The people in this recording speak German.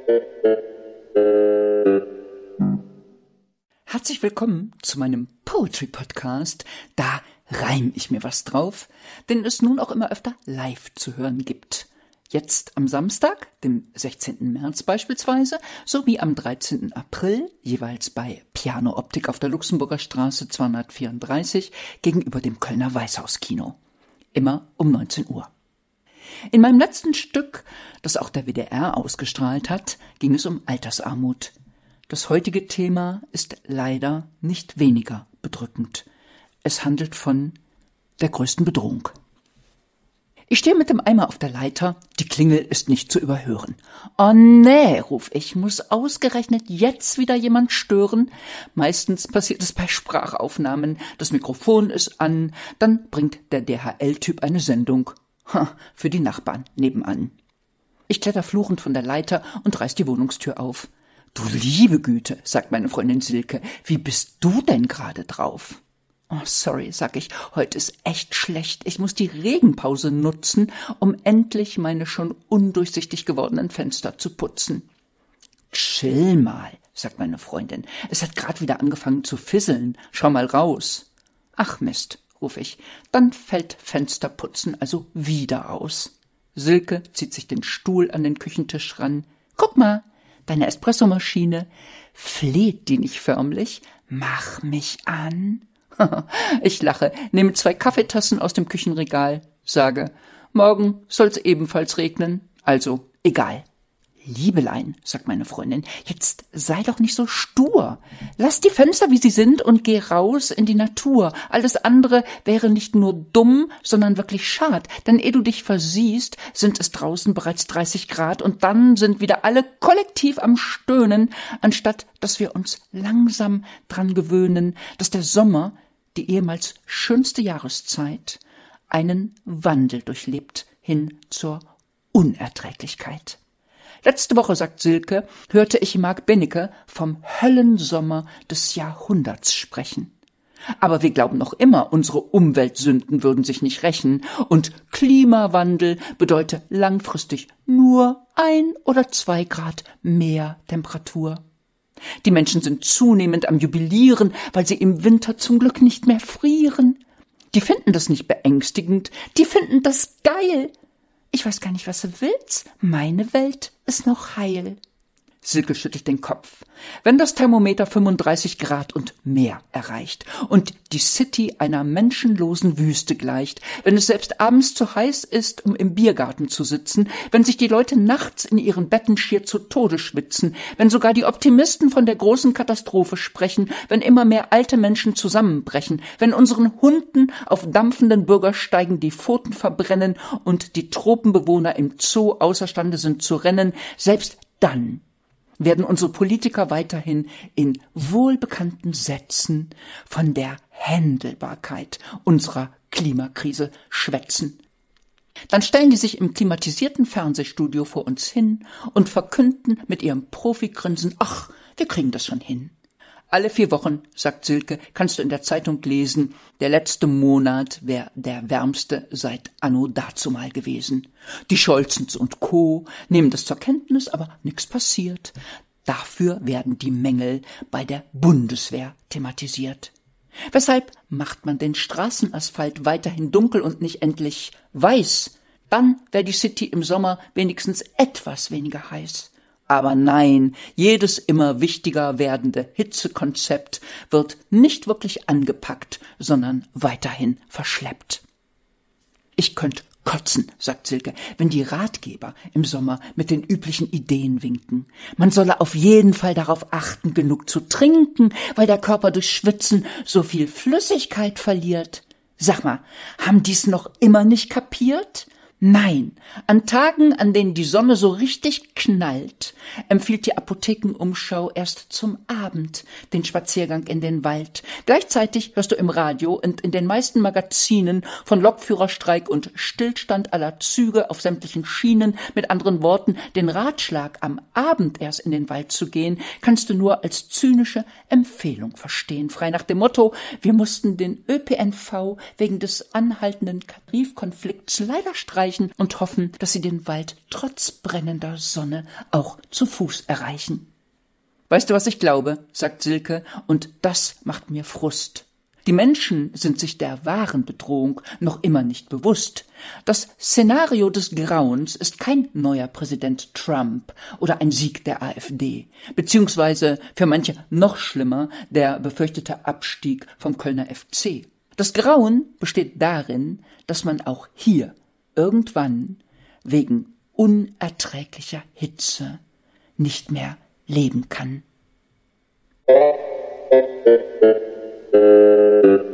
Herzlich willkommen zu meinem Poetry-Podcast. Da reim ich mir was drauf, den es nun auch immer öfter live zu hören gibt. Jetzt am Samstag, dem 16. März beispielsweise, sowie am 13. April, jeweils bei Piano Optik auf der Luxemburger Straße 234 gegenüber dem Kölner Weißhauskino. Immer um 19 Uhr. In meinem letzten Stück, das auch der WDR ausgestrahlt hat, ging es um Altersarmut. Das heutige Thema ist leider nicht weniger bedrückend. Es handelt von der größten Bedrohung. Ich stehe mit dem Eimer auf der Leiter, die Klingel ist nicht zu überhören. Oh nee, ruf ich, muss ausgerechnet jetzt wieder jemand stören? Meistens passiert es bei Sprachaufnahmen, das Mikrofon ist an, dann bringt der DHL-Typ eine Sendung. Für die Nachbarn nebenan. Ich kletter fluchend von der Leiter und reiß die Wohnungstür auf. Du liebe Güte, sagt meine Freundin Silke, wie bist du denn gerade drauf? Oh, sorry, sag ich, heute ist echt schlecht. Ich muss die Regenpause nutzen, um endlich meine schon undurchsichtig gewordenen Fenster zu putzen. Chill mal, sagt meine Freundin. Es hat gerade wieder angefangen zu fisseln. Schau mal raus. Ach Mist, ruf ich. Dann fällt Fensterputzen also wieder aus. Silke zieht sich den Stuhl an den Küchentisch ran. Guck mal, deine Espressomaschine. Fleht die nicht förmlich? Mach mich an. Ich lache, nehme 2 Kaffeetassen aus dem Küchenregal, sage, morgen soll's ebenfalls regnen, also egal. Liebelein, sagt meine Freundin, jetzt sei doch nicht so stur. Lass die Fenster, wie sie sind, und geh raus in die Natur. Alles andere wäre nicht nur dumm, sondern wirklich schad. Denn ehe du dich versiehst, sind es draußen bereits 30 Grad und dann sind wieder alle kollektiv am Stöhnen, anstatt dass wir uns langsam dran gewöhnen, dass der Sommer, die ehemals schönste Jahreszeit, einen Wandel durchlebt hin zur Unerträglichkeit. Letzte Woche, sagt Silke, hörte ich Marc Benecke vom Höllensommer des Jahrhunderts sprechen. Aber wir glauben noch immer, unsere Umweltsünden würden sich nicht rächen und Klimawandel bedeute langfristig nur 1 oder 2 Grad mehr Temperatur. Die Menschen sind zunehmend am Jubilieren, weil sie im Winter zum Glück nicht mehr frieren. Die finden das nicht beängstigend, die finden das geil. Ich weiß gar nicht, was du willst. Meine Welt ist noch heil. Silke schüttelt den Kopf. Wenn das Thermometer 35 Grad und mehr erreicht und die City einer menschenlosen Wüste gleicht, wenn es selbst abends zu heiß ist, um im Biergarten zu sitzen, wenn sich die Leute nachts in ihren Betten schier zu Tode schwitzen, wenn sogar die Optimisten von der großen Katastrophe sprechen, wenn immer mehr alte Menschen zusammenbrechen, wenn unseren Hunden auf dampfenden Bürgersteigen die Pfoten verbrennen und die Tropenbewohner im Zoo außerstande sind zu rennen, selbst dann werden unsere Politiker weiterhin in wohlbekannten Sätzen von der Händelbarkeit unserer Klimakrise schwätzen. Dann stellen die sich im klimatisierten Fernsehstudio vor uns hin und verkünden mit ihrem Profigrinsen, ach, wir kriegen das schon hin. Alle 4 Wochen, sagt Silke, kannst du in der Zeitung lesen, der letzte Monat wäre der wärmste seit anno dazumal gewesen. Die Scholzens und Co. nehmen das zur Kenntnis, aber nichts passiert. Dafür werden die Mängel bei der Bundeswehr thematisiert. Weshalb macht man den Straßenasphalt weiterhin dunkel und nicht endlich weiß? Dann wäre die City im Sommer wenigstens etwas weniger heiß. Aber nein, jedes immer wichtiger werdende Hitzekonzept wird nicht wirklich angepackt, sondern weiterhin verschleppt. Ich könnte kotzen, sagt Silke, wenn die Ratgeber im Sommer mit den üblichen Ideen winken. Man solle auf jeden Fall darauf achten, genug zu trinken, weil der Körper durch Schwitzen so viel Flüssigkeit verliert. Sag mal, haben die's noch immer nicht kapiert? Nein, an Tagen, an denen die Sonne so richtig knallt, empfiehlt die Apothekenumschau erst zum Abend den Spaziergang in den Wald. Gleichzeitig hörst du im Radio und in den meisten Magazinen von Lokführerstreik und Stillstand aller Züge auf sämtlichen Schienen, mit anderen Worten, den Ratschlag, am Abend erst in den Wald zu gehen, kannst du nur als zynische Empfehlung verstehen, frei nach dem Motto, wir mussten den ÖPNV wegen des anhaltenden Tarifkonflikts leider streichen, streichen und hoffen, dass sie den Wald trotz brennender Sonne auch zu Fuß erreichen. »Weißt du, was ich glaube?«, sagt Silke, »und das macht mir Frust. Die Menschen sind sich der wahren Bedrohung noch immer nicht bewusst. Das Szenario des Grauens ist kein neuer Präsident Trump oder ein Sieg der AfD, beziehungsweise für manche noch schlimmer der befürchtete Abstieg vom Kölner FC. Das Grauen besteht darin, dass man auch hier irgendwann wegen unerträglicher Hitze nicht mehr leben kann.